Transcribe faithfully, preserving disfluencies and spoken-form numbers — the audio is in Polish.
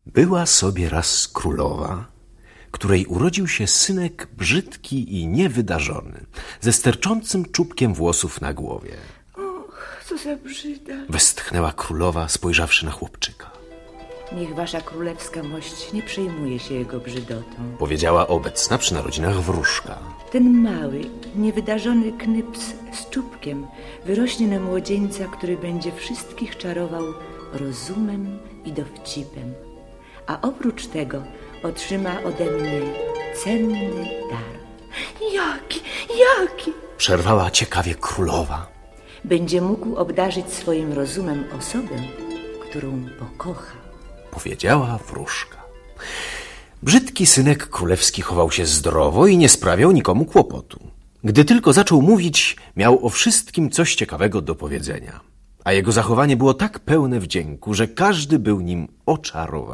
Była sobie raz królowa, której urodził się synek brzydki i niewydarzony, ze sterczącym czubkiem włosów na głowie. Och, co za brzyda. Westchnęła królowa, spojrzawszy na chłopczyka. Niech wasza królewska mość nie przejmuje się jego brzydotą. Powiedziała obecna przy narodzinach wróżka. Ten mały, niewydarzony knyps z czubkiem wyrośnie na młodzieńca, który będzie wszystkich czarował rozumem i dowcipem. A oprócz tego otrzyma ode mnie cenny dar. Jaki, jaki? Przerwała ciekawie królowa. Będzie mógł obdarzyć swoim rozumem osobę, którą pokocha. Powiedziała wróżka. Brzydki synek królewski chował się zdrowo i nie sprawiał nikomu kłopotu. Gdy tylko zaczął mówić, miał o wszystkim coś ciekawego do powiedzenia. A jego zachowanie było tak pełne wdzięku, że każdy był nim oczarowany.